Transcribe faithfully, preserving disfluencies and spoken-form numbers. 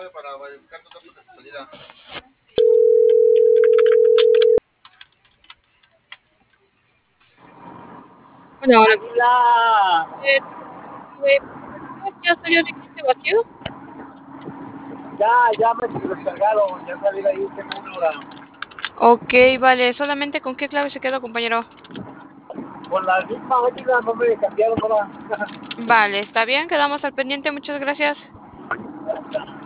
clave para verificar tus datos de salida. Hola, hola. ¡Águila! Eh, de- ¿Ya salió el cliente vacío? Ya, ya me descargaron, ya salí de ahí, tengo una hora. Ok, vale. ¿Solamente con qué clave se quedó, compañero? Con la misma águila no me cambiaron ahora. Vale, está bien. Quedamos al pendiente. Muchas gracias.